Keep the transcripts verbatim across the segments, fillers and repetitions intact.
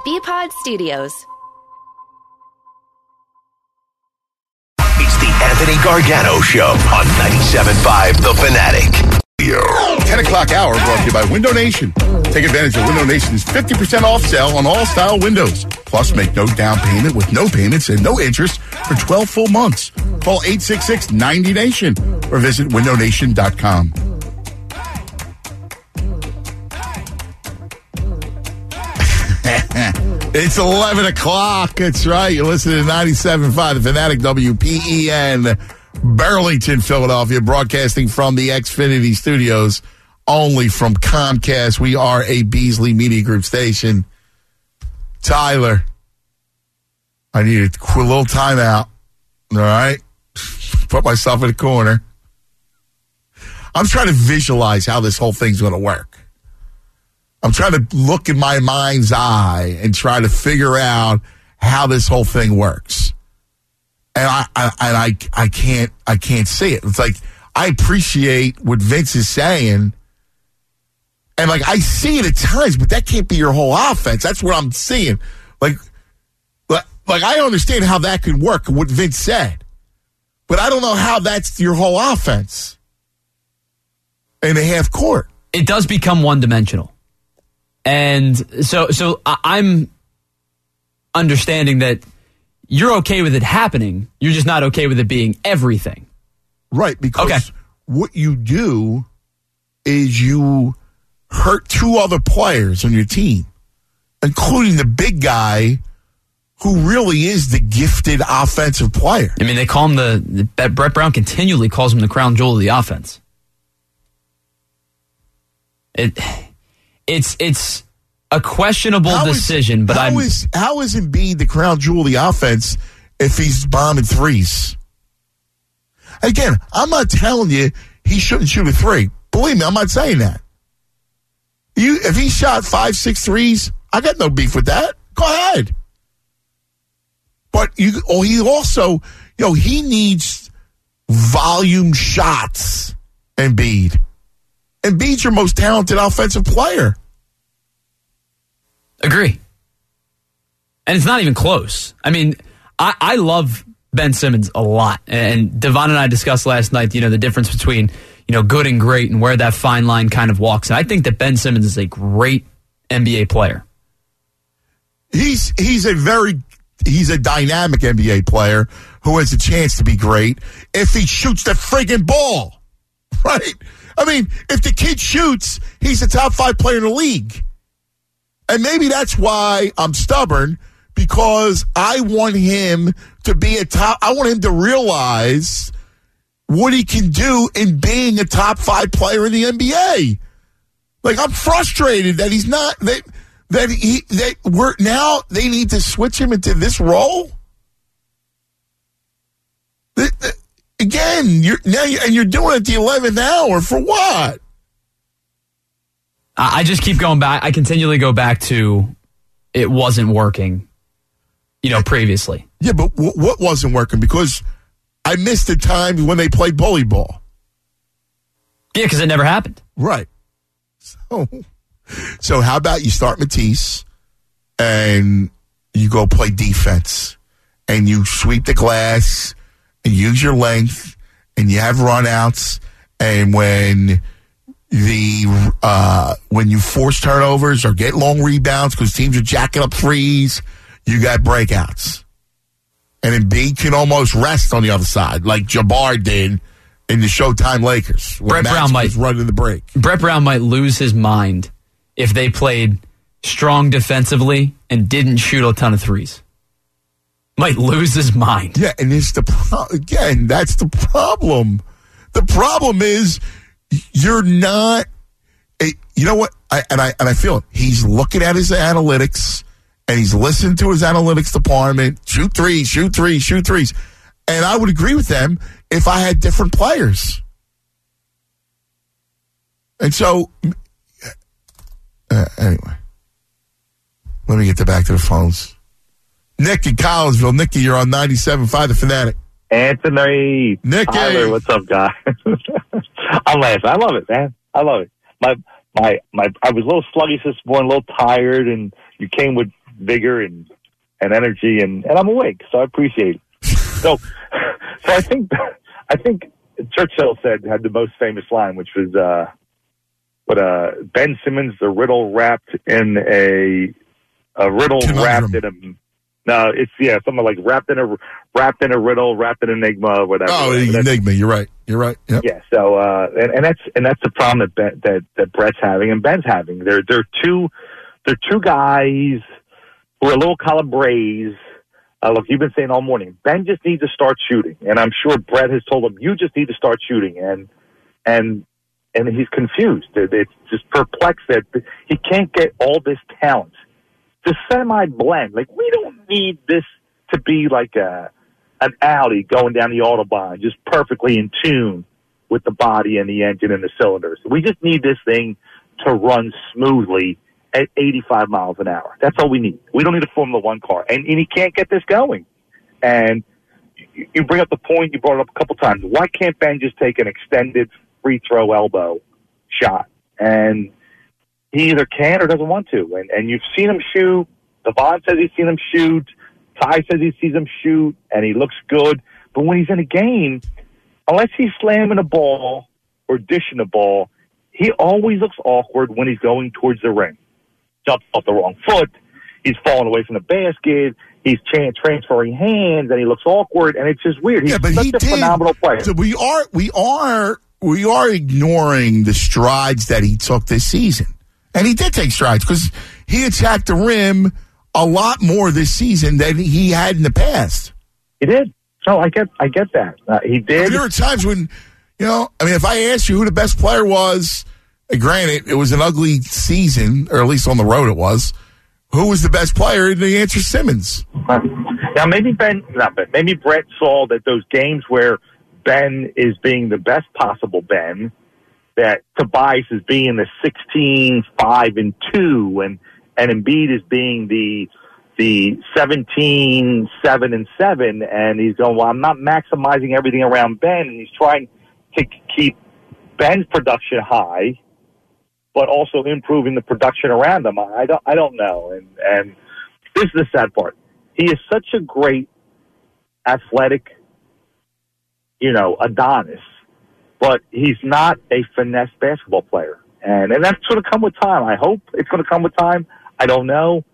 B-Pod Studios. It's the Anthony Gargano Show on ninety-seven point five The Fanatic. ten o'clock hour brought to you by Window Nation. Take advantage of Window Nation's fifty percent off sale on all style windows. Plus, make no down payment with no payments and no interest for twelve full months. Call eight six six, nine zero nation or visit window nation dot com. It's eleven o'clock. That's right. You're listening to ninety-seven point five The Fanatic, W P E N, Burlington, Philadelphia, broadcasting from the Xfinity Studios, only from Comcast. We are a Beasley Media Group station. Tyler, I need a little timeout. All right? Put myself in a corner. I'm trying to visualize how this whole thing's going to work. I'm trying to look in my mind's eye and try to figure out how this whole thing works. And I, I and I I can't I can't see it. It's like I appreciate what Vince is saying, and like I see it at times, but that can't be your whole offense. That's what I'm seeing. Like, like, like I understand how that could work, what Vince said, but I don't know how that's your whole offense in a half court. It does become one dimensional. And so so I'm understanding that you're okay with it happening. You're just not okay with it being everything. Right, because okay. What you do is you hurt two other players on your team, including the big guy who really is the gifted offensive player. I mean, they call him the, the Brett Brown continually calls him the crown jewel of the offense. It... It's it's a questionable how decision, is, but how I'm is how is Embiid the crown jewel of the offense if he's bombing threes? Again, I'm not telling you he shouldn't shoot a three. Believe me, I'm not saying that. You if he shot five, six threes, I got no beef with that. Go ahead. But you, oh, he also, you know, he needs volume shots. Embiid. Embiid's your most talented offensive player. Agree. And it's not even close. I mean, I, I love Ben Simmons a lot. And Devon and I discussed last night, you know, the difference between, you know, good and great and where that fine line kind of walks. And I think that Ben Simmons is a great N B A player. He's he's a very he's a dynamic N B A player who has a chance to be great if he shoots the friggin' ball. Right? I mean, if the kid shoots, he's a top five player in the league. And maybe that's why I'm stubborn, because I want him to be a top, I want him to realize what he can do in being a top five player in the N B A. Like, I'm frustrated that he's not, that, that he, that we're now, they need to switch him into this role. The, the, Again, you're now, you're, and you're doing it at the eleventh hour for what? I just keep going back. I continually go back to it wasn't working, you know, previously. Yeah, but w- what wasn't working? Because I missed the time when they played bully ball. Yeah, because it never happened. Right. So, so how about you start Matisse and you go play defense and you sweep the glass and use your length, and you have runouts, and when the uh, when you force turnovers or get long rebounds because teams are jacking up threes, you got breakouts. And Embiid can almost rest on the other side, like Jabbar did in the Showtime Lakers. Brett Brown might running the break. Brett Brown might lose his mind if they played strong defensively and didn't shoot a ton of threes. Might lose his mind. Yeah, and it's the pro- again, that's the problem. The problem is you're not. You know what? I, and I and I feel it. He's looking at his analytics and he's listening to his analytics department. Shoot threes, shoot threes, shoot threes. And I would agree with them if I had different players. And so, uh, anyway, let me get to back to the phones. Nick in Collinsville. Nicky, you're on ninety-seven point five The Fanatic. Anthony. Nicky. Tyler, what's up, guy? I'm laughing. I love it, man. I love it. My, my, my, I was a little sluggish this morning, a little tired, and you came with vigor and and energy, and, and I'm awake, so I appreciate it. So, so I think I think Churchill said had the most famous line, which was, uh, "But uh, Ben Simmons, the riddle wrapped in a a riddle Conundrum. wrapped in a." No, it's yeah, something like wrapped in a wrapped in a riddle, wrapped in an enigma, whatever. Oh, enigma. You're right. You're right. Yep. Yeah. So, uh, and, and that's and that's the problem that ben, that that Brett's having and Ben's having. They're they're two they're two guys who are a little calabrese. Uh, look, you've been saying all morning, Ben just needs to start shooting, and I'm sure Brett has told him, you just need to start shooting, and and and he's confused. It's just perplexed that he can't get all this talent. The semi-blend, like, we don't need this to be like a an alley going down the Autobahn, just perfectly in tune with the body and the engine and the cylinders. We just need this thing to run smoothly at eighty-five miles an hour. That's all we need. We don't need a Formula One car. And, and he can't get this going. And you, you bring up the point, you brought it up a couple times. Why can't Ben just take an extended free throw elbow shot? And he either can or doesn't want to. And, and you've seen him shoot. Devon says he's seen him shoot. Ty says he sees him shoot, and he looks good. But when he's in a game, unless he's slamming a ball or dishing a ball, he always looks awkward when he's going towards the ring. Jumps off the wrong foot. He's falling away from the basket. He's tra- transferring hands, and he looks awkward, and it's just weird. He's yeah, but such he a did. phenomenal player. So we are, we are, we are ignoring the strides that he took this season. And he did take strides because he attacked the rim a lot more this season than he had in the past. He did. No, I get, I get that. Uh, he did. I mean, there were times when, you know, I mean, if I asked you who the best player was, uh, granted, it was an ugly season, or at least on the road it was. Who was the best player? And the answer is Simmons. Uh, now, maybe Ben, not Ben, maybe Brett saw that those games where Ben is being the best possible Ben, that Tobias is being the sixteen, five, and two, and, and Embiid is being the the seventeen, seven, and seven, and he's going, well, I'm not maximizing everything around Ben, and he's trying to keep Ben's production high, but also improving the production around him. I don't, I don't know, and and this is the sad part. He is such a great athletic, you know, Adonis, but he's not a finesse basketball player. And and that's going to come with time. I hope it's going to come with time. I don't know.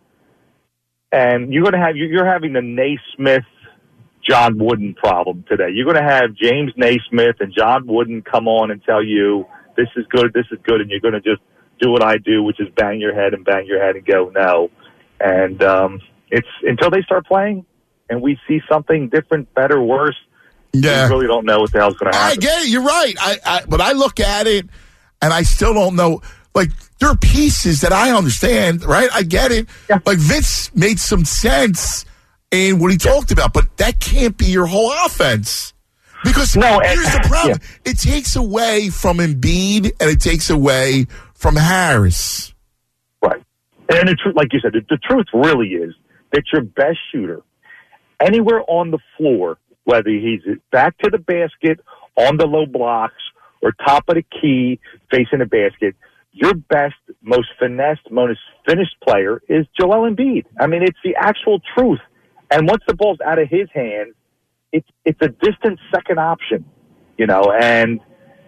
And you're going to have, you're having the Naismith, John Wooden problem today. You're going to have James Naismith and John Wooden come on and tell you, this is good, this is good, and you're going to just do what I do, which is bang your head and bang your head and go, no. And um, it's until they start playing and we see something different, better, worse, Yeah. we really don't know what the hell's going to happen. I get it. You're right. I, I, but I look at it, and I still don't know. Like, there are pieces that I understand, right? I get it. Yeah. Like, Vince made some sense in what he Yeah. talked about, but that can't be your whole offense. Because No, and- here's the problem. yeah. It takes away from Embiid, and it takes away from Harris. Right. And the truth, like you said, the, the truth really is that your best shooter, anywhere on the floor, whether he's back to the basket, on the low blocks, or top of the key, facing the basket, your best, most finessed, most finished player is Joel Embiid. I mean, it's the actual truth. And once the ball's out of his hands, it's it's a distant second option, you know. And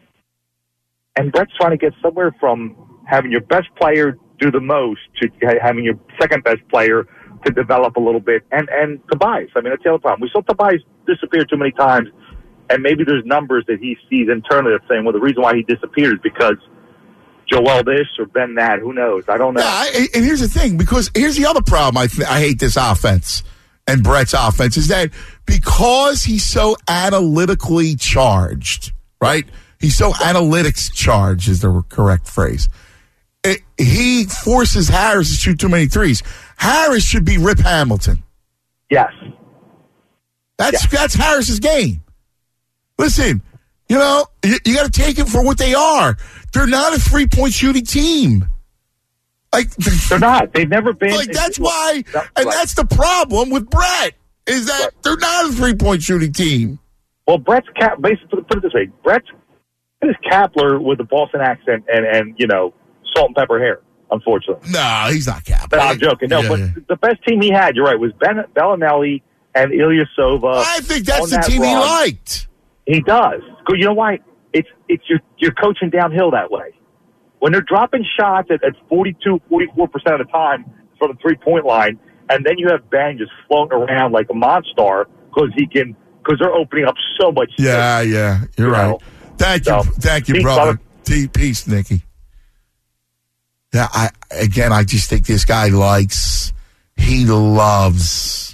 and Brett's trying to get somewhere from having your best player do the most to having your second best player to develop a little bit. And and Tobias, I mean, that's the other problem. We saw Tobias disappear too many times. And maybe there's numbers that he sees internally that's saying, well, the reason why he disappeared is because Joel this or Ben that. Who knows? I don't know. Yeah, I, and here's the thing, because here's the other problem. I, th- I hate this offense and Brett's offense is that because he's so analytically charged, right? He's so analytics charged is the correct phrase. It, he forces Harris to shoot too many threes. Harris should be Rip Hamilton. Yes. That's Yeah. that's Harris's game. Listen, you know, you, you got to take it for what they are. They're not a three-point shooting team. Like They're not. They've never been. Like that's why, That's and right. that's the problem with Brett is that Right. they're not a three-point shooting team. Well, Brett's cap. Basically, put it this way: Brett's is Kapler with the Boston accent and and you know salt and pepper hair. unfortunately. No, he's not capping. No, I'm joking. No, yeah, but yeah. the best team he had, you're right, was Ben Bellinelli and Ilyasova. I think that's on the that team he run. liked. He does. You know why? It's it's you're, you're coaching downhill that way. When they're dropping shots at, at forty-two, forty-four percent of the time from the three-point line, and then you have Ben just floating around like a monster because he can because they're opening up so much. Yeah, space, yeah, you're you right. know? Thank you, So, thank you, peace, brother. brother. T- Peace, Nikki. Yeah, I again, I just think this guy likes, he loves,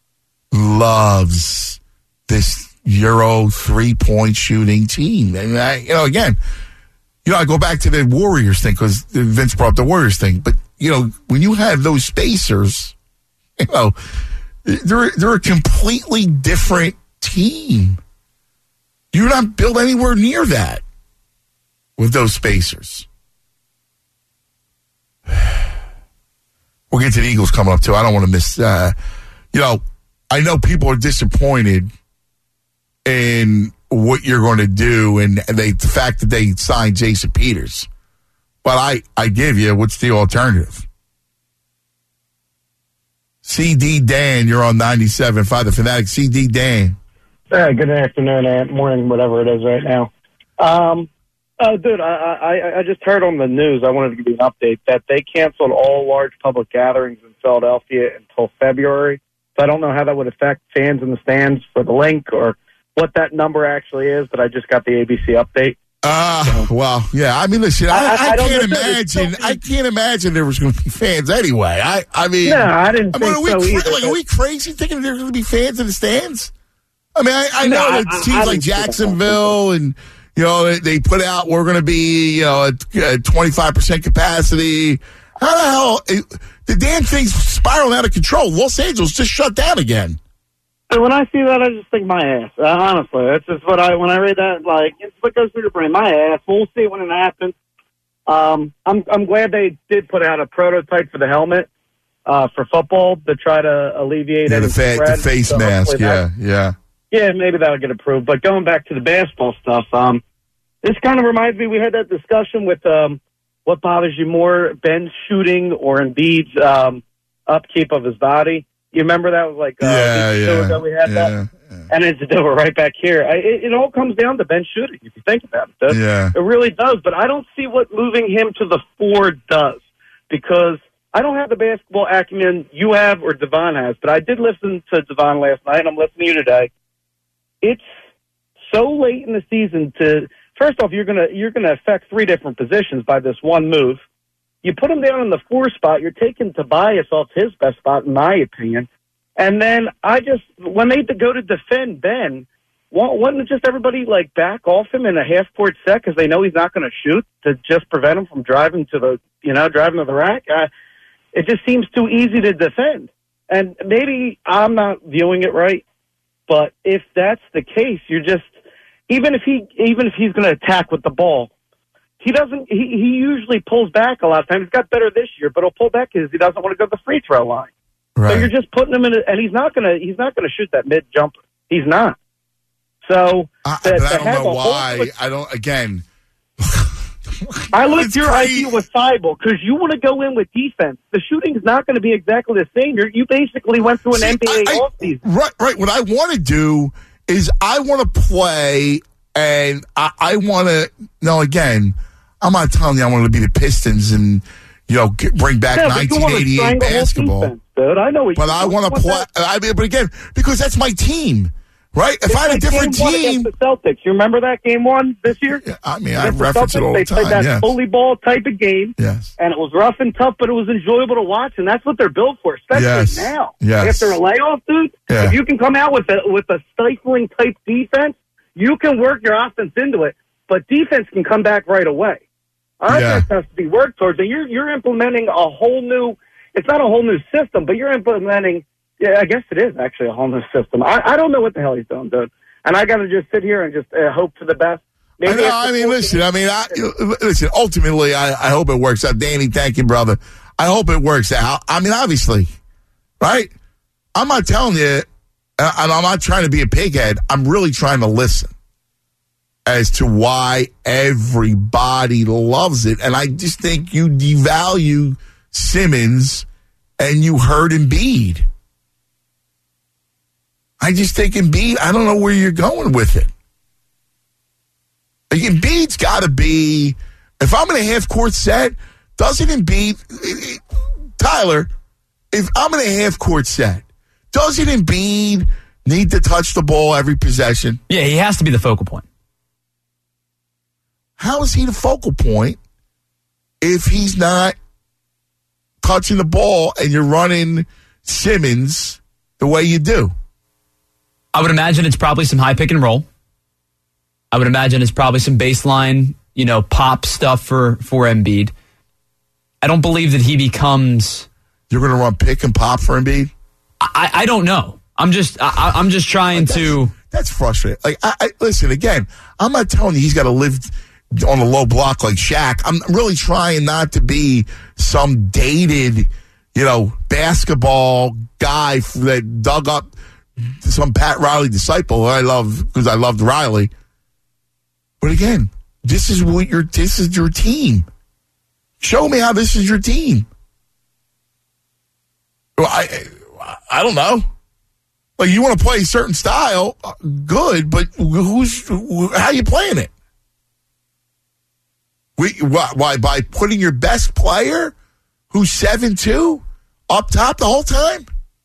loves this Euro three-point shooting team. And I, you know, again, you know, I go back to the Warriors thing because Vince brought up the Warriors thing. But you know, when you have those spacers, you know, they're they're a completely different team. You're not built anywhere near that with those spacers. We'll get to the Eagles coming up, too. I don't want to miss, uh, you know, I know people are disappointed in what you're going to do and they, the fact that they signed Jason Peters. But I, I give you, what's the alternative? C D Dan, you're on ninety-seven point five, The Fanatic. C D Dan. Uh, good afternoon, and morning, whatever it is right now. Um, uh, dude, I, I, I just heard on the news, I wanted to give you an update, that they canceled all large public gatherings in Philadelphia until February. So I don't know how that would affect fans in the stands for the link or what that number actually is, but I just got the A B C update. Uh, well, yeah. I mean, listen, I, I- I, I don't can't know if imagine. it's- I can't imagine there was going to be fans anyway. I, I mean, No, I didn't I mean, think are we so cra- either, like, are but- we crazy thinking there's going to be fans in the stands? I mean, I, I No, know I- it I- seems I like didn't see that. Jacksonville, and you know they, they put out we're going to be you know at twenty-five percent capacity. How the hell it, the damn thing's spiraling out of control? Los Angeles just shut down again. And when I see that, I just think my ass. Uh, honestly, that's just what I when I read that. Like, it's what goes through the brain. My ass. We'll see when it happens. Um, I'm I'm glad they did put out a prototype for the helmet uh, for football to try to alleviate Yeah, any the, fa- spread. the face So mask. hopefully Yeah, that- yeah. yeah, maybe that'll get approved. But going back to the basketball stuff, um, this kind of reminds me. We had that discussion with um, what bothers you more, Ben's shooting or Embiid's um, upkeep of his body. You remember that was like uh, Yeah, a week or yeah, two ago we had yeah, that, yeah. and it's we're right back here. I, it, it all comes down to Ben shooting. If you think about it, does. Yeah. It really does. But I don't see what moving him to the four does, because I don't have the basketball acumen you have or Devon has. But I did listen to Devon last night, and I'm listening to you today. It's so late in the season to first off, you're gonna you're gonna affect three different positions by this one move. You put him down in the four spot, you're taking Tobias off his best spot, in my opinion. And then I just, when they go to defend Ben, wouldn't just everybody like back off him in a half court set because they know he's not going to shoot to just prevent him from driving to the, you know, driving to the rack? Uh, it just seems too easy to defend. And maybe I'm not viewing it right, but if that's the case, you're just, even if he, even if he's going to attack with the ball, He doesn't. He, he usually pulls back a lot of times. He's got better this year, but he'll pull back because he doesn't want to go to the free throw line. Right. So you're just putting him in, a, and he's not gonna. He's not gonna shoot that mid jumper. He's not. So I, to, but to I don't have know a whole- why. I don't. Again, I like It's your crazy. idea with Thibault because you want to go in with defense. The shooting's not going to be exactly the same. You're, you basically went through an See, N B A I- I- offseason. Right, right. What I want to do is I want to play, and I, I want to. No, again, I'm not telling you I want to be the Pistons and you know get, bring back Yeah, but you nineteen wanna eighty-eight strangle whole basketball. defense, dude. I know what But you I you want to play. that. I mean, but again, because that's my team, right? If It's I had a like different game one team, against the Celtics. You remember that game one this year? Yeah, I mean, I Against the reference it Celtics, all they the time. played that Yes. bully ball type of game. Yes. And it was rough and tough, but it was enjoyable to watch, and that's what they're built for, especially Yes. now. Yes. After a layoff, dude, Yeah. if you can come out with a with a stifling type defense, you can work your offense into it, but defense can come back right away. Offense Yeah. has to be worked towards, and you're you're implementing a whole new. It's not a whole new system, but you're implementing. Yeah, I guess it is actually a whole new system. I, I don't know what the hell he's doing, dude, and I got to just sit here and just uh, hope for the best. I, know, after I mean, fourteen listen. I mean, I, listen. Ultimately, I, I hope it works out. Danny, thank you, brother. I hope it works out. I mean, obviously, right? I'm not telling you, uh, and I'm not trying to be a pighead. I'm really trying to listen. as to why everybody loves it. And I just think you devalue Simmons and you hurt Embiid. I just think Embiid, I don't know where you're going with it. Like Embiid's got to be, if I'm in a half-court set, doesn't Embiid, Tyler, if I'm in a half-court set, doesn't Embiid need to touch the ball every possession? Yeah, he has to be the focal point. How is he the focal point if he's not touching the ball and you're running Simmons the way you do? I would imagine it's probably some high pick and roll. I would imagine it's probably some baseline, you know, pop stuff for, for Embiid. I don't believe that he becomes... You're going to run pick and pop for Embiid? I, I don't know. I'm just I, I'm just trying that's, to... That's frustrating. Like, I, I, listen, again, I'm not telling you he's got to live on a low block like Shaq. I'm really trying not to be some dated, you know, basketball guy that dug up some Pat Riley disciple who I love because I loved Riley. But again, this is what your this is your team. Show me how this is your team. Well, I I don't know. Like you want to play a certain style, good, but who's how you playing it? We why, why by putting your best player, who's seven two, up top the whole time?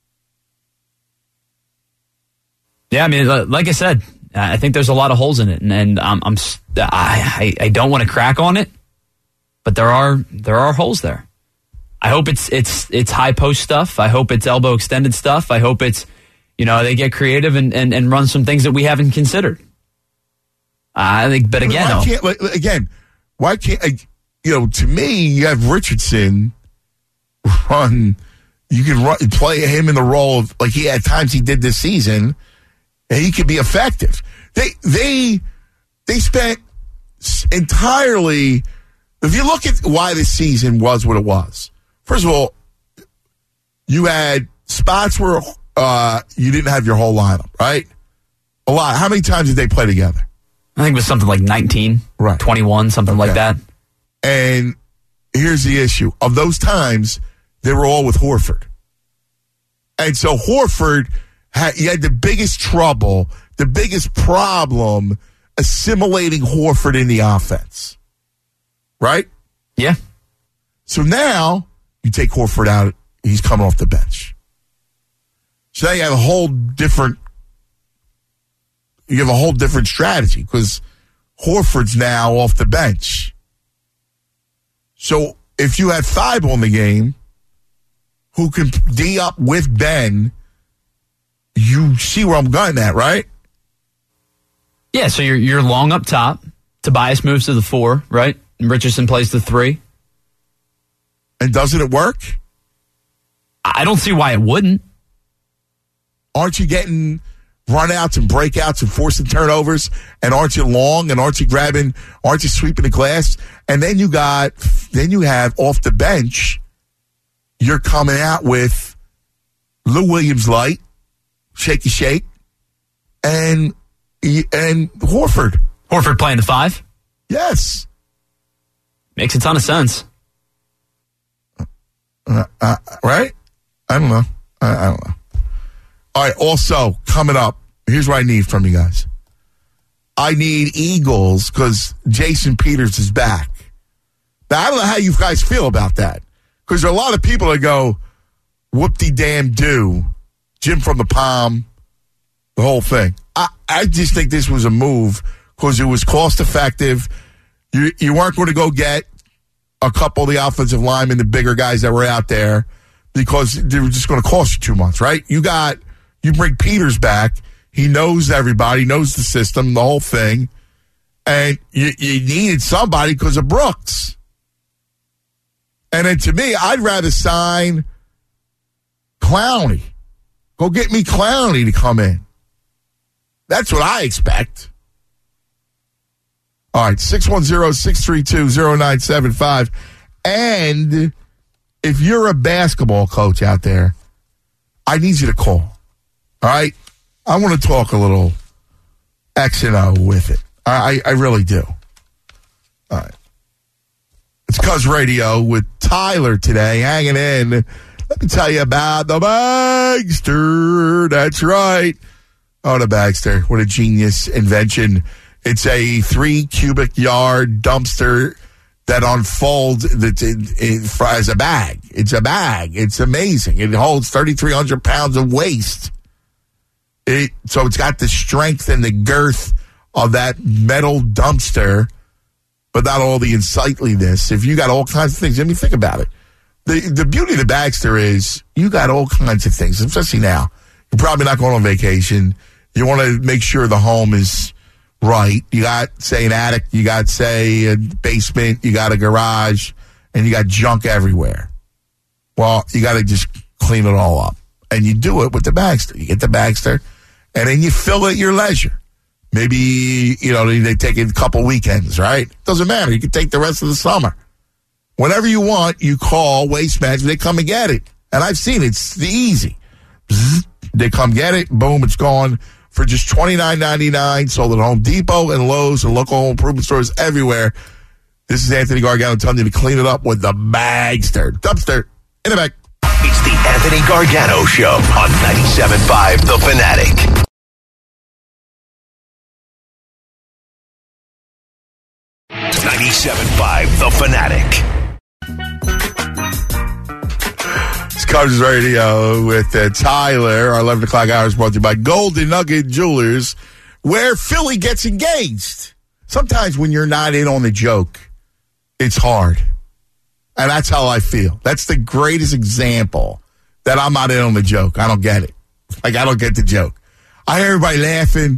Yeah, I mean, like I said, I think there's a lot of holes in it, and, and I'm, I'm I, I don't want to crack on it, but there are there are holes there. I hope it's it's it's high post stuff. I hope it's elbow extended stuff. I hope it's, you know, they get creative and, and, and run some things that we haven't considered. I think, but again, why can't, like, again, why can't like, you know? To me, you have Richardson run. You can run, play him in the role of like he at times he did this season. And he could be effective. They they they spent entirely. If you look at why this season was what it was, first of all, you had spots where uh, you didn't have your whole lineup, right? A lot. How many times did they play together? I think it was something like nineteen, right? twenty-one, something okay. like that. And here's the issue: of those times, they were all with Horford, and so Horford. You had the biggest trouble, the biggest problem assimilating Horford in the offense. Right? Yeah. So now you take Horford out, he's coming off the bench. So now you have a whole different you have a whole different strategy because Horford's now off the bench. So if you had Thibault in the game who can D up with Ben, you see where I'm going at, right? Yeah, so you're you're long up top. Tobias moves to the four, right? And Richardson plays the three. And doesn't it work? I don't see why it wouldn't. Aren't you getting runouts and breakouts and forcing turnovers? And aren't you long? And aren't you grabbing? Aren't you sweeping the glass? And then you got, then you have off the bench, you're coming out with Lou Williams light. Shaky shake, and and Horford. Horford playing the five? Yes. Makes a ton of sense. Uh, uh, right? I don't know. I, I don't know. All right, also, coming up, here's what I need from you guys. I need Eagles because Jason Peters is back. Now, I don't know how you guys feel about that because there are a lot of people that go, whoop-de-damn-do. Jim from the Palm, the whole thing. I, I just think this was a move because it was cost effective. You you weren't going to go get a couple of the offensive linemen, the bigger guys that were out there, because they were just going to cost you too much, right? You got you bring Peters back. He knows everybody, knows the system, the whole thing, and you, you needed somebody because of Brooks. And then to me, I'd rather sign Clowney. Go get me Clowney to come in. That's what I expect. All right, six one zero, six three two, zero nine seven five. And if you're a basketball coach out there, I need you to call. All right? I want to talk a little X and O with it. I, I really do. All right. It's Cuz Radio with Tyler today, hanging in. Let me tell you about the Bagster. That's right. Oh, the Bagster. What a genius invention. It's a three cubic yard dumpster that unfolds as a bag. It's a bag. It's amazing. It holds thirty-three hundred pounds of waste. It, so it's got the strength and the girth of that metal dumpster, but not all the unsightliness. If you got all kinds of things, I mean, think about it. The the beauty of the Bagster is you got all kinds of things, especially now. You're probably not going on vacation. You want to make sure the home is right. You got, say, an attic. You got, say, a basement. You got a garage. And you got junk everywhere. Well, you got to just clean it all up. And you do it with the Bagster. You get the Bagster, and then you fill it at your leisure. Maybe, you know, they take it a couple weekends, right? Doesn't matter. You can take the rest of the summer. Whenever you want, you call Waste Management. They come and get it. And I've seen it. It's easy. Bzz, they come get it. Boom, it's gone for just twenty-nine ninety-nine. Sold at Home Depot and Lowe's and local home improvement stores everywhere. This is Anthony Gargano telling you to clean it up with the Bagster. Dumpster in the bag. It's the Anthony Gargano Show on ninety-seven point five The Fanatic. ninety-seven point five The Fanatic. It's Cuz Radio with uh, Tyler. Our eleven o'clock hour is brought to you by Golden Nugget Jewelers, where Philly gets engaged. Sometimes when you're not in on the joke, it's hard. And that's how I feel. That's the greatest example that I'm not in on the joke. I don't get it. Like, I don't get the joke. I hear everybody laughing.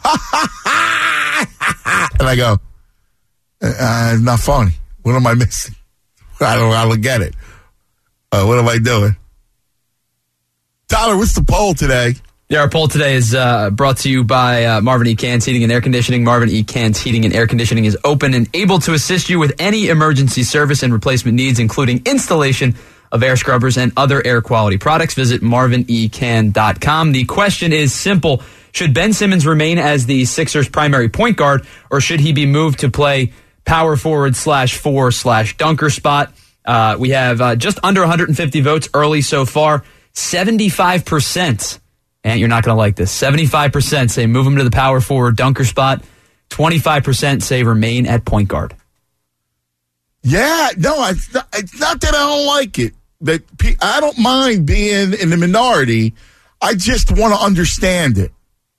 And I go, uh, it's not funny. What am I missing? I don't, I don't get it. Uh, what am I doing? Tyler, what's the poll today? Yeah, our poll today is uh, brought to you by uh, Marvin E. Cans Heating and Air Conditioning. Marvin E. Cans Heating and Air Conditioning is open and able to assist you with any emergency service and replacement needs, including installation of air scrubbers and other air quality products. Visit marvin e can dot com. The question is simple. Should Ben Simmons remain as the Sixers' primary point guard, or should he be moved to play power forward slash four slash dunker spot? Uh, we have uh, just under one hundred fifty votes early so far. seventy-five percent. And you're not going to like this. seventy-five percent say move him to the power forward dunker spot. twenty-five percent say remain at point guard. Yeah, no, it's not, it's not that I don't like it. That I don't mind being in the minority. I just want to understand it.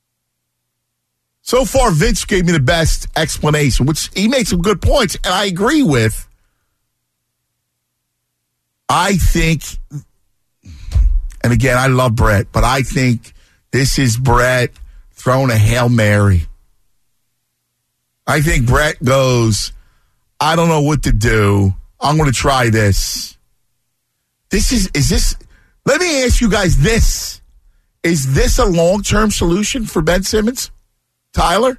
So far, Vince gave me the best explanation, which he made some good points, and I agree with. I think, and again, I love Brett, but I think this is Brett throwing a Hail Mary. I think Brett goes, I don't know what to do. I'm going to try this. This is, is this, let me ask you guys this. Is this a long-term solution for Ben Simmons? Tyler?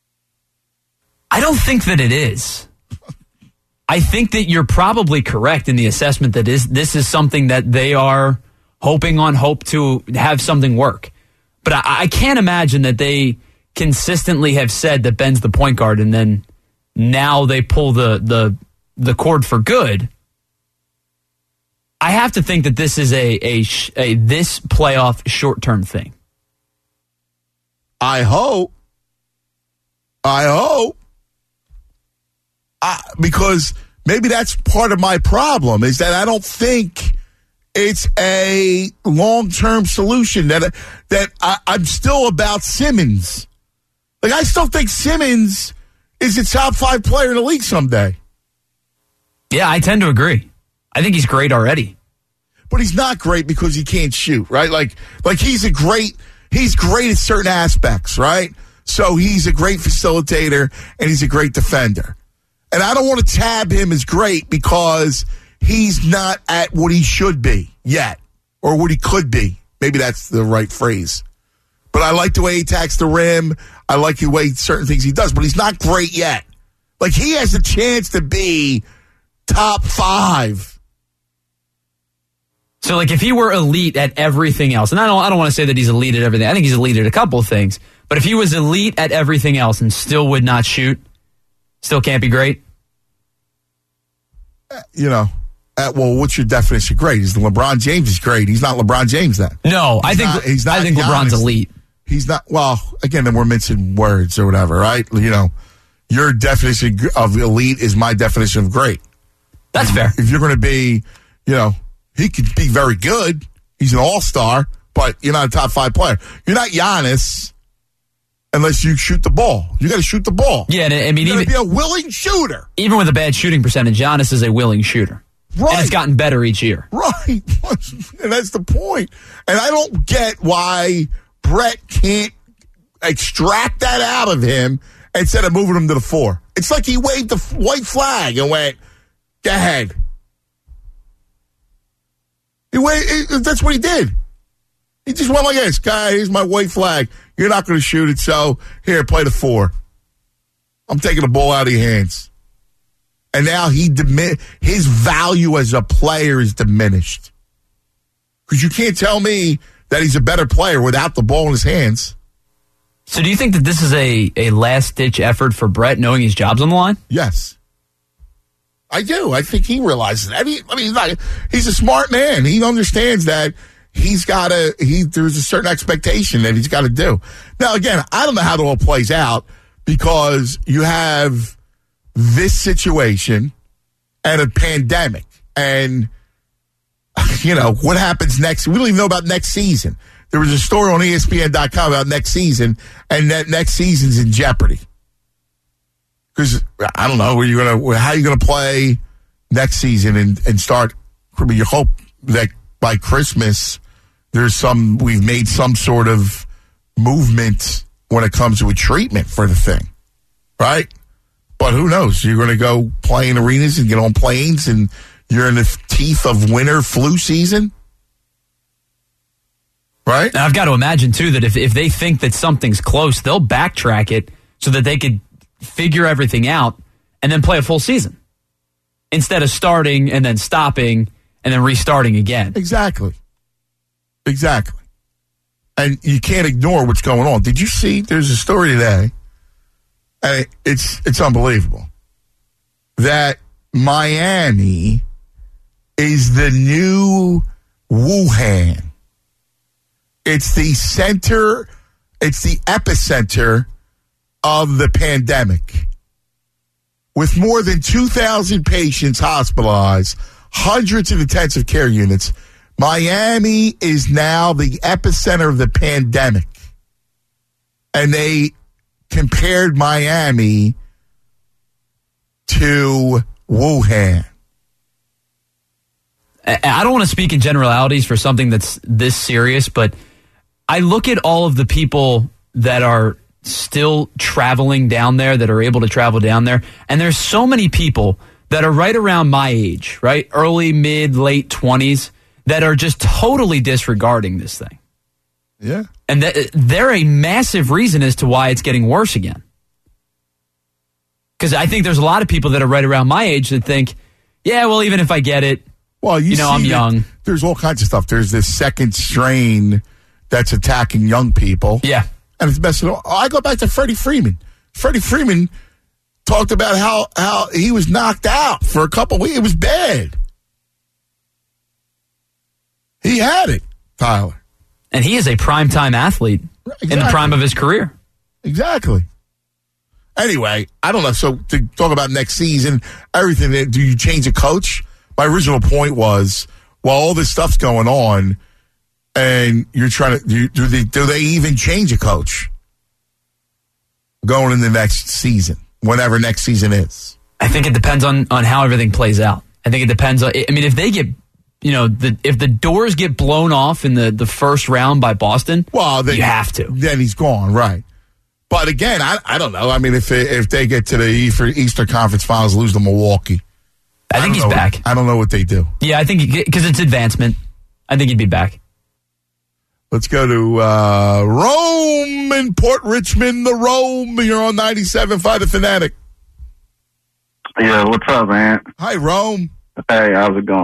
I don't think that it is. I think that you're probably correct in the assessment that is this is something that they are hoping on, hope to have something work. But I, I can't imagine that they consistently have said that Ben's the point guard and then now they pull the the, the cord for good. I have to think that this is a, a, a this playoff short-term thing. I hope. I hope. I, because maybe that's part of my problem is that I don't think it's a long-term solution. That that I, I'm still about Simmons. Like, I still think Simmons is a top five player in the league someday. Yeah, I tend to agree. I think he's great already. But he's not great because he can't shoot, right? Like, like he's a great, he's great at certain aspects, right? So he's a great facilitator and he's a great defender. And I don't want to tab him as great because he's not at what he should be yet, or what he could be. Maybe that's the right phrase. But I like the way he attacks the rim. I like the way certain things he does, but he's not great yet. Like, he has a chance to be top five. So, like, if he were elite at everything else, and I don't, I don't want to say that he's elite at everything. I think he's elite at a couple of things. But if he was elite at everything else and still would not shoot, still can't be great. You know, uh, well, what's your definition of great? Is LeBron James is great? He's not LeBron James then. No, he's I think not, he's not I think LeBron's Giannis. elite. He's not. Well, again, then we're mixing words or whatever, right? You know, your definition of elite is my definition of great. That's fair. If you're going to be, you know, he could be very good. He's an all-star, but you're not a top five player. You're not Giannis unless you shoot the ball. You got to shoot the ball. Yeah, and I mean, you got even to be a willing shooter. Even with a bad shooting percentage, Giannis is a willing shooter. Right. And it's gotten better each year. Right. And that's the point. And I don't get why Brett can't extract that out of him instead of moving him to the four. It's like he waved the white flag and went, go ahead. He waved, that's what he did. He just went like this. Guy, here's my white flag. You're not going to shoot it, so here, play the four. I'm taking the ball out of your hands. And now he dimi- his value as a player is diminished. Because you can't tell me that he's a better player without the ball in his hands. So do you think that this is a, a last-ditch effort for Brett, knowing his job's on the line? Yes. I do. I think he realizes that. I mean, I mean he's, not, he's a smart man. He understands that he's got to, he, there's a certain expectation that he's got to do. Now, again, I don't know how it all plays out because you have this situation and a pandemic. And, you know, what happens next? We don't even know about next season. There was a story on E S P N dot com about next season, and that next season's in jeopardy. Because, I don't know, where you gonna, how are you going to play next season and, and start? You hope that by Christmas, there's some, we've made some sort of movement when it comes to a treatment for the thing, right? But who knows? You're going to go play in arenas and get on planes, and you're in the teeth of winter flu season, right? And I've got to imagine, too, that if, if they think that something's close, they'll backtrack it so that they could figure everything out and then play a full season instead of starting and then stopping and then restarting again. Exactly. Exactly. And you can't ignore what's going on. Did you see, there's a story today, and it's it's unbelievable, that Miami is the new Wuhan. It's the center, it's the epicenter of the pandemic. With more than two thousand patients hospitalized, hundreds of intensive care units, Miami is now the epicenter of the pandemic. And they compared Miami to Wuhan. I don't want to speak in generalities for something that's this serious, but I look at all of the people that are still traveling down there, that are able to travel down there, and there's so many people that are right around my age, right? Early, mid, late twenties, that are just totally disregarding this thing. Yeah. And th- they're a massive reason as to why it's getting worse again. Because I think there's a lot of people that are right around my age that think, yeah, well, even if I get it, well, you, you know, I'm young. There's all kinds of stuff. There's this second strain that's attacking young people. Yeah. And it's messing up. I go back to Freddie Freeman. Freddie Freeman talked about how, how he was knocked out for a couple of weeks. It was bad. He had it, Tyler. And he is a primetime athlete Exactly. in the prime of his career. Exactly. Anyway, I don't know. So to talk about next season, everything, do you change a coach? My original point was, while all this stuff's going on, and you're trying to, do, do, they, do they even change a coach going in the next season, whenever next season is? I think it depends on, on how everything plays out. I think it depends on, I mean, if they get, you know, the, if the doors get blown off in the, the first round by Boston, well, then, you have to. Then he's gone, right. But again, I, I don't know. I mean, if they, if they get to the Eastern Conference Finals, lose to Milwaukee, I think I he's know, back. I don't know what they do. Yeah, I think, because it's advancement, I think he'd be back. Let's go to uh, Rome in Port Richmond, the Rome. You're on ninety-seven point five The Fanatic. Yeah, what's up, man? Hi, Rome. Hey, how's it going?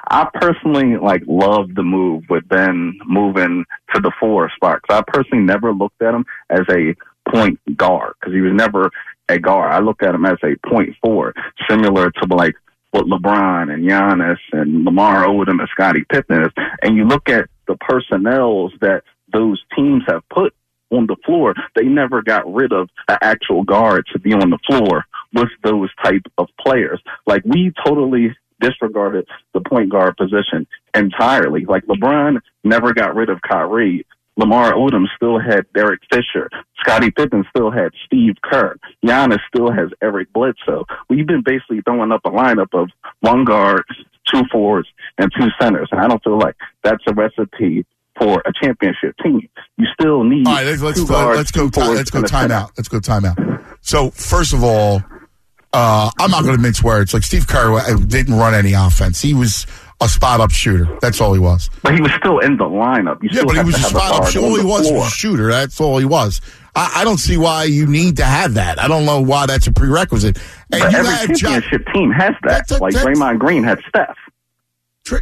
I personally like love the move with Ben moving to the four spot. Cause I personally never looked at him as a point guard because he was never a guard. I look at him as a point forward, similar to like what LeBron and Giannis and Lamar Odom and Scottie Pippen is. And you look at the personnels that those teams have put on the floor, they never got rid of an actual guard to be on the floor with those type of players. Like, we totally disregarded the point guard position entirely. Like, LeBron never got rid of Kyrie. Lamar Odom still had Derek Fisher. Scottie Pippen still had Steve Kerr. Giannis still has Eric Bledsoe. We've been basically throwing up a lineup of one guard, two forwards, and two centers. And I don't feel like that's a recipe for a championship team. You still need all right, let's, let's, two guards, let's go. two Let's go time out. Let's go time out. So first of all, uh, I'm not going to mince words. Like, Steve Kerr didn't run any offense. He was a spot-up shooter. That's all he was. But he was still in the lineup. You yeah, but he was a spot-up shooter. All he was was a shooter. That's all he was. I, I don't see why you need to have that. I don't know why that's a prerequisite. And but you every have championship John, team has that. that, that like that, Draymond Green had Steph. Dray,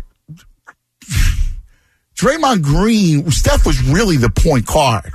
Draymond Green, Steph was really the point guard.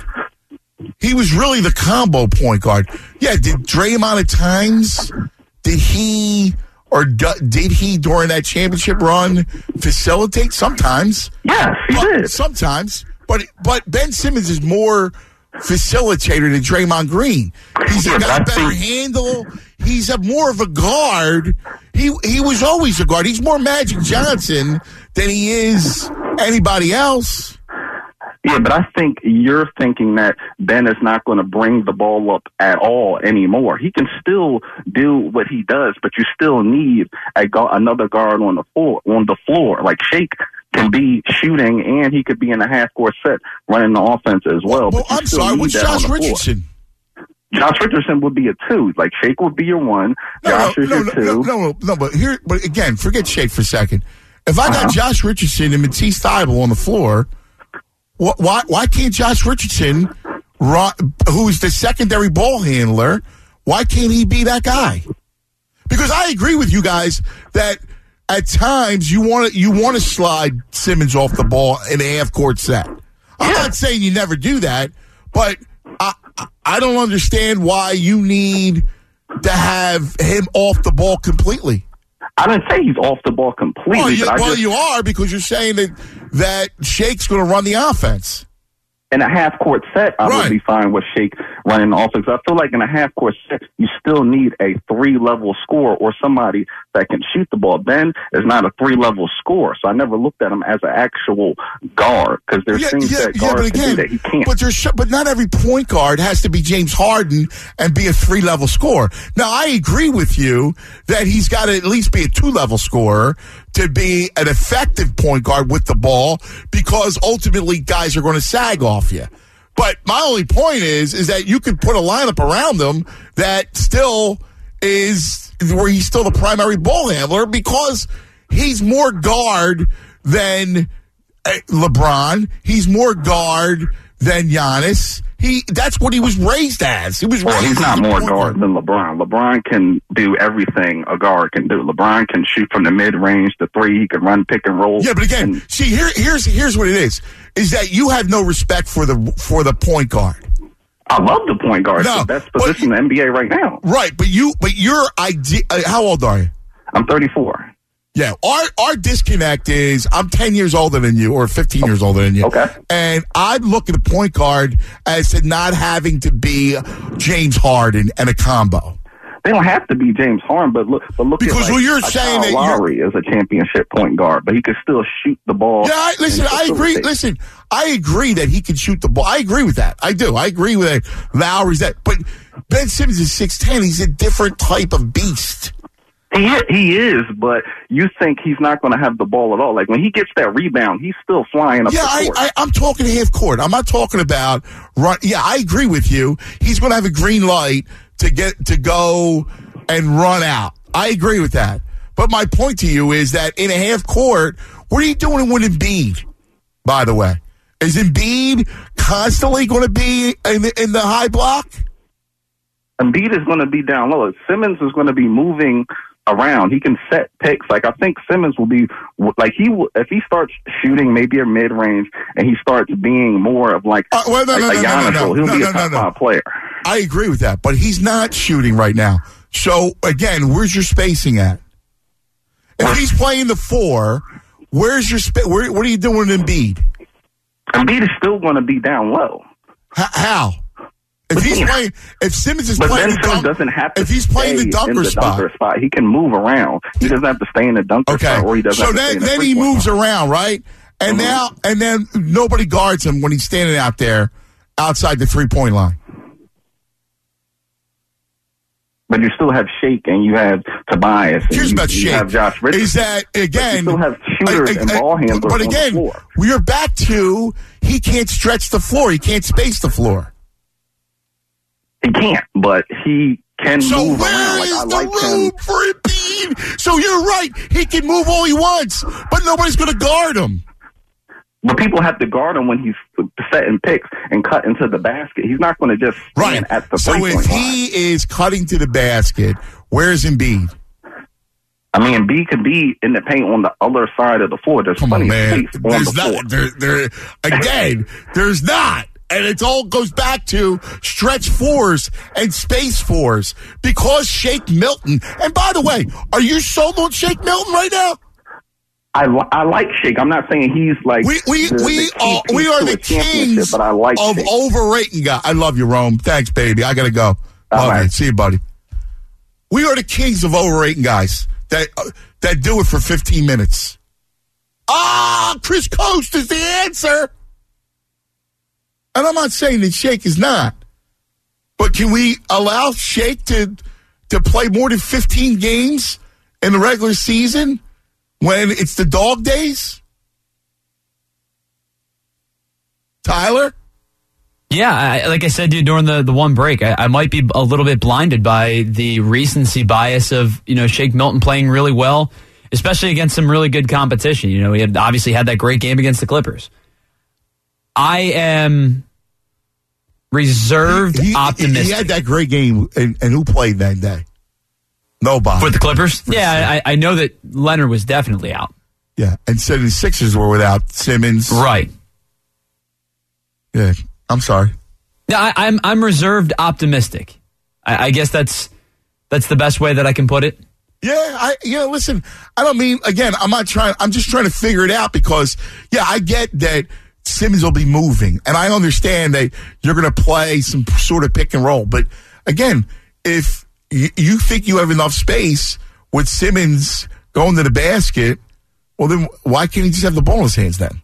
He was really the combo point guard. Yeah, did Draymond at times, did he... Or do, did he, during that championship run, facilitate? Sometimes. Yes, he but, did. Sometimes. But but Ben Simmons is more facilitator than Draymond Green. He's yeah, got a better think... handle. He's a more of a guard. He he was always a guard. He's more Magic Johnson than he is anybody else. Yeah, but I think you're thinking that Ben is not going to bring the ball up at all anymore. He can still do what he does, but you still need a gu- another guard on the floor. On the floor, like Shake can be shooting, and he could be in a half-court set running the offense as well. Well, but I'm sorry. What's Josh Richardson? Josh Richardson would be a two. Like, Shake would be your one. No, Josh no, is no, your no, two. no, no, no, but here, but again, forget Shake for a second. If I got Uh-huh. Josh Richardson and Matisse Thybulle on the floor, wh- why why can't Josh Richardson, run, who's the secondary ball handler, why can't he be that guy? Because I agree with you guys that at times you want to you want to slide Simmons off the ball in a half court set. I'm not saying you never do that, but I I don't understand why you need to have him off the ball completely. I didn't say he's off the ball completely. Well, you, but I well, just, you are, because you're saying that that Shake's going to run the offense. in a half court set, I Right. would be fine with Shake running the offense. I feel like in a half court set, you still need a three level scorer or somebody that can shoot the ball. Ben is not a three level scorer, so I never looked at him as an actual guard, because there's Yeah, things yeah, that yeah, guards but again, can do that he can't. but there's but not every point guard has to be James Harden and be a three level scorer. Now, I agree with you that he's got to at least be a two level scorer to be an effective point guard with the ball, because ultimately guys are going to sag off you. But my only point is, is that you could put a lineup around them that still is where he's still the primary ball handler, because he's more guard than uh, LeBron. He's more guard than Giannis. He that's what he was raised as. He was. Well, raised he's as not a more point guard than LeBron. LeBron can do everything a guard can do. LeBron can shoot from the mid range to three. He can run pick and roll. Yeah, but again, and, see, here, here's here's what it is: is that you have no respect for the for the point guard. I love the point guard. No, It's the best but- position in the N B A right now. Right, but you, but your idea. Uh, how old are you? I'm thirty-four. Yeah, our our disconnect is I'm ten years older than you, or fifteen years older than you. Okay. And I look at the point guard as to not having to be James Harden and a combo. They don't have to be James Harden, but look, but look Because at like, when you're a saying Kyle that you're- Lowry is a championship point guard, but he could still shoot the ball. Yeah, I, listen, and I agree. facilitate. Listen, I agree that he can shoot the ball. I agree with that. I do. I agree with that. Lowry's that. But Ben Simmons is six ten. He's a different type of beast. He is, he is, but you think he's not going to have the ball at all. Like, when he gets that rebound, he's still flying up Yeah, the I, court. I, I'm talking half court. I'm not talking about run. Yeah, I agree with you. He's going to have a green light to get to go and run out. I agree with that. But my point to you is that in a half court, what are you doing with Embiid, by the way? Is Embiid constantly going to be in the, in the high block? Embiid is going to be down low. Simmons is going to be moving around. He can set picks. Like, I think Simmons will be like he will, if he starts shooting maybe a mid range and he starts being more of like, uh, well, no, like no, a no, Giannis, no, no, he'll no, be no, a no, top no. five player. I agree with that, but he's not shooting right now. So again, where's your spacing at? If he's playing the four, where's your spa- where, what are you doing with Embiid? Embiid is still going to be down low. H- how? If he's playing, if Simmons is but playing Ben the Simmons dunk, doesn't have to if he's playing the stay dunker, in the spot, dunker spot, he can move around. He doesn't have to stay in the dunker okay. spot, or he doesn't so have to then, stay in the then he three-point moves line. around, right? And Mhm. now, and then nobody guards him when he's standing out there outside the three point line. But you still have Shake and you have Tobias. And Here's you, about you Shake. have Josh Richardson. Is that again? But you still have shooters I- I- and ball handlers But on the again, floor. we are back to he can't stretch the floor. He can't space the floor. He can't, but he can So move where around. Like, is I the like room him. for Embiid? So you're right. He can move all he wants, but nobody's going to guard him. But people have to guard him when he's setting picks and cut into the basket. He's not going to just stand Right. at the So three-point if line. he is cutting to the basket, where's Embiid? I mean, B could be in the paint on the other side of the floor. There's Come plenty on, man. of space on There's the floor. not. There, there. Again, there's not. And it all goes back to stretch fours and space fours because Shake Milton. And by the way, are you sold on Shake Milton right now? I, li- I like Shake. I'm not saying he's like We we the, we the key are piece we are to the a championship, kings but I like of Shake. overrating guys. I love you, Rome. Thanks, baby. I gotta go. All Love right. you. See you, buddy. We are the kings of overrating guys that uh, that do it for fifteen minutes. Ah, Chris Coast is the answer. And I'm not saying that Shake is not, but can we allow Shake to to play more than fifteen games in the regular season when it's the dog days? Tyler? Yeah, I, like I said to you during the, the one break, I, I might be a little bit blinded by the recency bias of, you know, Shake Milton playing really well, especially against some really good competition. You know, he had obviously had that great game against the Clippers. I am reserved, He, he, optimistic. he had that great game, and, and who played that day? Nobody. For the Clippers? For yeah, sure. I, I know that Leonard was definitely out. Yeah, and so the Sixers were without Simmons. Right. Yeah, I'm sorry. Yeah, I, I'm I'm reserved optimistic. I, I guess that's that's the best way that I can put it. Yeah, I you know, listen, I don't mean again, I'm not trying I'm just trying to figure it out because yeah, I get that Simmons will be moving and I understand that you're gonna play some sort of pick and roll. But again, if you, you think you have enough space with Simmons going to the basket, well then why can't he just have the ball in his hands then?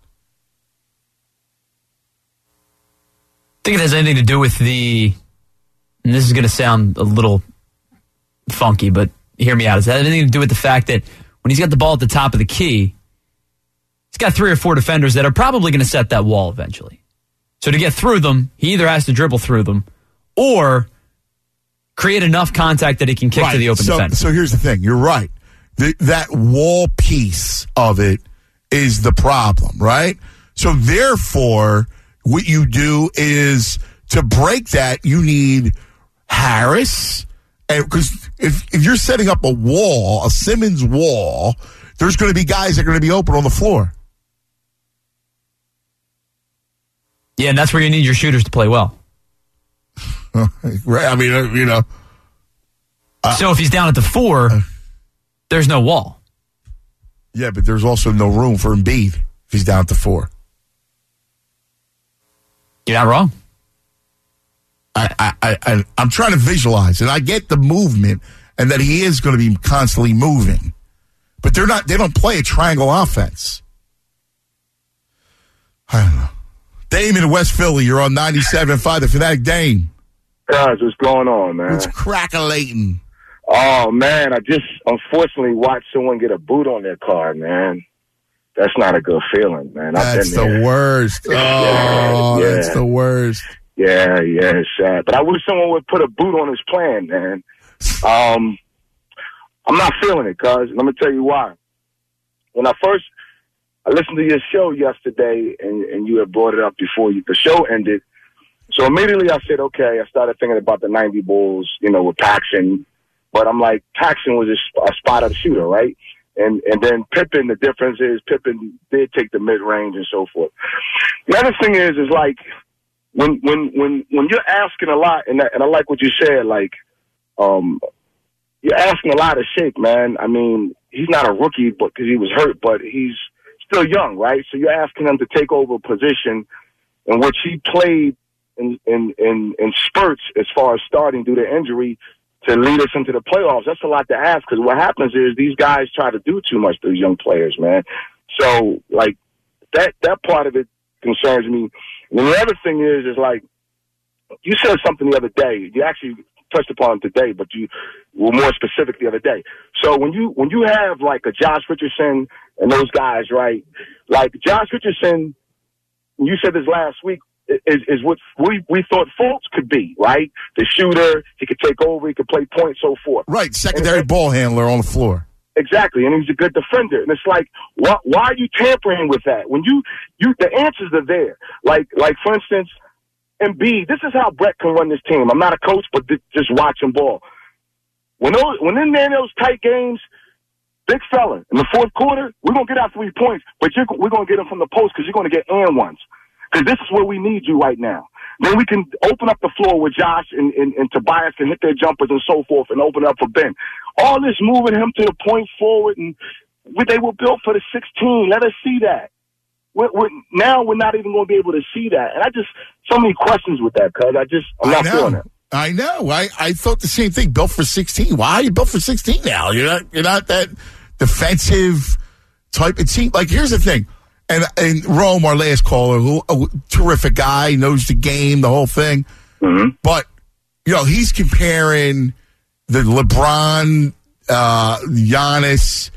I think it has anything to do with the, and this is going to sound a little funky, but hear me out. It has anything to do with the fact that when he's got the ball at the top of the key, he's got three or four defenders that are probably going to set that wall eventually. So to get through them, he either has to dribble through them or create enough contact that he can kick right. to the open so, defender. So here's the thing. You're right. The, that wall piece of it is the problem, right? So therefore, what you do is to break that, you need Harris. And because if, if you're setting up a wall, a Simmons wall, there's going to be guys that are going to be open on the floor. Yeah, and that's where you need your shooters to play well. Right? I mean, uh, you know. Uh, so if he's down at the four, there's no wall. Yeah, but there's also no room for Embiid if he's down at the four. You're not wrong. I, I, I, I, I'm trying to visualize, and I get the movement and that he is going to be constantly moving. But they're not. They don't play a triangle offense. I don't know. Dame in West Philly, you're on ninety-seven point five, the Fanatic. Dame. Guys, what's going on, man? It's crackalating. Oh, man, I just unfortunately watched someone get a boot on their car, man. That's not a good feeling, man. I've That's been there. the worst. Oh, Yeah, yeah. that's the worst. Yeah, yeah, it's sad. But I wish someone would put a boot on his plan, man. Um, I'm not feeling it, cuz. Let me tell you why. When I first, I listened to your show yesterday, and, and you had brought it up before you, the show ended. So immediately I said, okay, I started thinking about the ninety Bulls, you know, with Paxson, But I'm like, Paxson was a, a spot-up shooter, right? And and then Pippen, the difference is Pippen did take the mid-range and so forth. The other thing is, is like, when when when when you're asking a lot, and I, and I like what you said, like, um, you're asking a lot of Shake, man. I mean, he's not a rookie, but because he was hurt, but he's still young, right? So you're asking him to take over a position in which he played in in in, in spurts as far as starting due to injury to lead us into the playoffs. That's a lot to ask, because what happens is these guys try to do too much to these young players, man. So, like, that that part of it concerns me. And the other thing is, is like, you said something the other day. You actually touched upon it today, but you were more specific the other day. So when you when you have, like, a Josh Richardson and those guys, right, like Josh Richardson, you said this last week, Is, is what we, we thought Fultz could be, right? The shooter, he could take over, he could play point, so forth. Right, secondary and, ball handler on the floor. Exactly, and he's a good defender. And it's like, why, why are you tampering with that? When you, you, the answers are there. Like, like for instance, Embiid, this is how Brett can run this team. I'm not a coach, but th- just watching ball. When those, when in there in those tight games, big fella, in the fourth quarter, we're going to get our three points, but you're, we're going to get them from the post because you're going to get and ones. Because this is where we need you right now. Then we can open up the floor with Josh and, and, and Tobias can hit their jumpers and so forth and open up for Ben. All this moving him to the point forward, and we, they were built for the sixteen. Let us see that. We're, we're, now we're not even going to be able to see that. And I just, so many questions with that, because I just, I'm not I know. feeling it. I know. I, I thought the same thing. Built for sixteen. Why are you built for sixteen now? You're not, you're not that defensive type. It seems like, here's the thing. And, and Rome, our last caller, who a terrific guy, knows the game, the whole thing. Mm-hmm. But, you know, he's comparing the LeBron, uh, Giannis.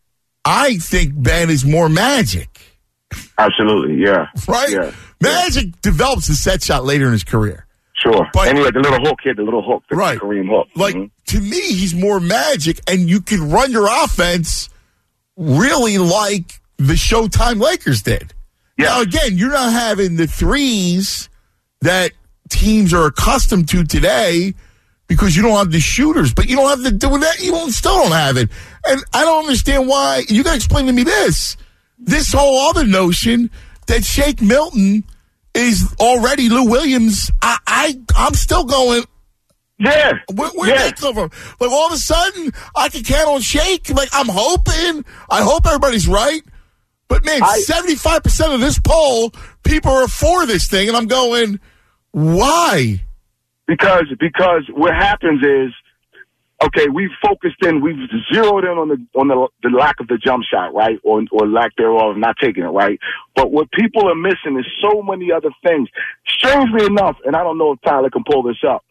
I think Ben is more Magic. Absolutely, yeah. Right? Yeah. Magic yeah. develops the set shot later in his career. Sure. But, anyway, the little hook here, the little hook, the right. Kareem hook. Like, mm-hmm. to me, he's more Magic, and you can run your offense really like the Showtime Lakers did. Yeah. Now, again, you're not having the threes that teams are accustomed to today because you don't have the shooters, but you don't have the doing that. You don't, still don't have it. And I don't understand why. You got to explain to me this. This whole other notion that Shake Milton is already Lou Williams. I, I, I'm still going, yeah. Where, where yeah. did that come from? Like, all of a sudden, I can count on Shake. Like, I'm hoping. I hope everybody's right. But, man, I, seventy-five percent of this poll, people are for this thing. And I'm going, why? Because because what happens is, okay, we've focused in, we've zeroed in on the on the, the lack of the jump shot, right? Or, or lack thereof, not taking it, right? But what people are missing is so many other things. Strangely enough, and I don't know if Tyler can pull this up,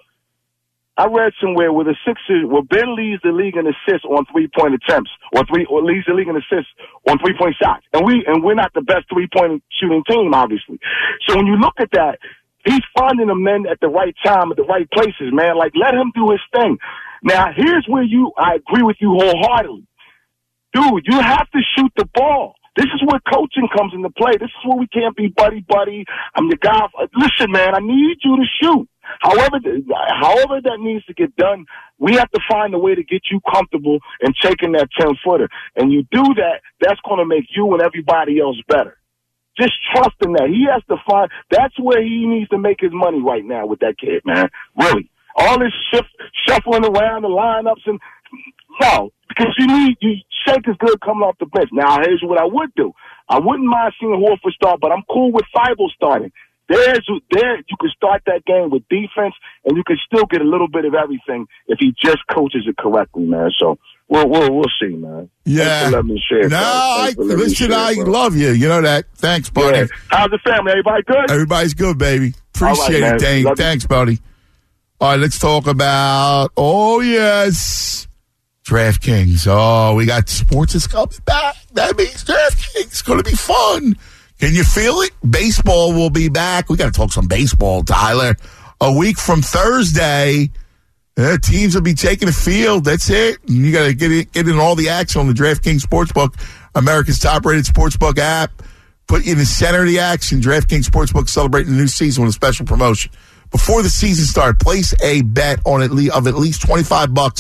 I read somewhere where the Sixers, where Ben leads the league in assists on three-point attempts, or three, or leads the league in assists on three-point shots, and we and we're not the best three-point shooting team, obviously. So when you look at that, he's finding the men at the right time, at the right places, man. Like, let him do his thing. Now, here's where you, I agree with you wholeheartedly, dude. You have to shoot the ball. This is where coaching comes into play. This is where we can't be buddy-buddy. I'm the guy. Listen, man, I need you to shoot. However, however that needs to get done, we have to find a way to get you comfortable in taking that ten-footer. And you do that, that's going to make you and everybody else better. Just trust in that. He has to find – that's where he needs to make his money right now with that kid, man. Really. All this shift, shuffling around the lineups and – no, because you need – you Shake is good coming off the bench. Now, here's what I would do. I wouldn't mind seeing Horford start, but I'm cool with Thibault starting. There's there you can start that game with defense, and you can still get a little bit of everything if he just coaches it correctly, man. So we'll we'll, we'll see, man. Yeah. Thanks for letting me share. No, I, listen, share, I bro. love you. You know that. Thanks, buddy. Yeah. How's the family? Everybody good? Everybody's good, baby. Appreciate right, it, Dane. Love Thanks, buddy. All right, let's talk about. Oh yes. DraftKings. Oh, we got sports is coming back. That means DraftKings. It's going to be fun. Can you feel it? Baseball will be back. We got to talk some baseball, Tyler. A week from Thursday, uh, teams will be taking the field. That's it. And you got to get it, get in all the action on the DraftKings Sportsbook, America's top-rated sportsbook app. Put you in the center of the action. DraftKings Sportsbook celebrating the new season with a special promotion. Before the season starts, place a bet on at least of at least twenty-five bucks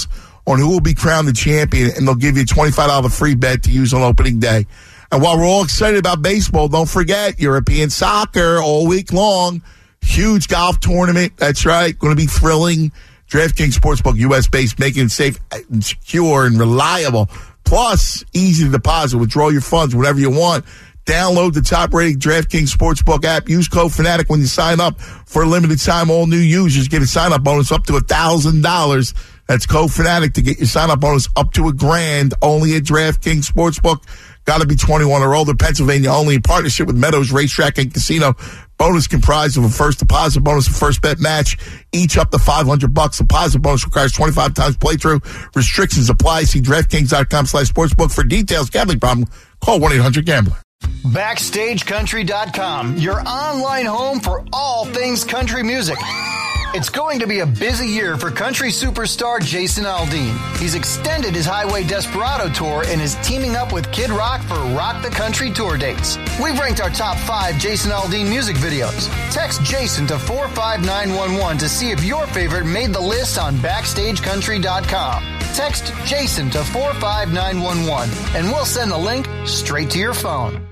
on who will be crowned the champion, and they'll give you a twenty-five dollars free bet to use on opening day. And while we're all excited about baseball, don't forget European soccer all week long. Huge golf tournament. That's right. Going to be thrilling. DraftKings Sportsbook, U S-based, making it safe and secure and reliable. Plus, easy to deposit. Withdraw your funds whenever you want. Download the top-rated DraftKings Sportsbook app. Use code Fanatic when you sign up. For a limited time, all new users get a sign-up bonus up to one thousand dollars. That's code Fanatic to get your sign-up bonus up to a grand. Only at DraftKings Sportsbook. Got to be twenty-one or older. Pennsylvania only. In partnership with Meadows Racetrack and Casino. Bonus comprised of a first deposit bonus and first bet match. Each up to five hundred bucks. Deposit bonus requires twenty-five times playthrough. Restrictions apply. See DraftKings.com slash sportsbook for details. Gambling problem? Call one eight hundred gambler. Backstage Country dot com, your online home for all things country music. It's going to be a busy year for country superstar Jason Aldean. He's extended his Highway Desperado tour and is teaming up with Kid Rock for Rock the Country tour dates. We've ranked our top five Jason Aldean music videos. Text Jason to four five nine one one to see if your favorite made the list on Backstage Country dot com. Text Jason to four five nine one one and we'll send the link straight to your phone.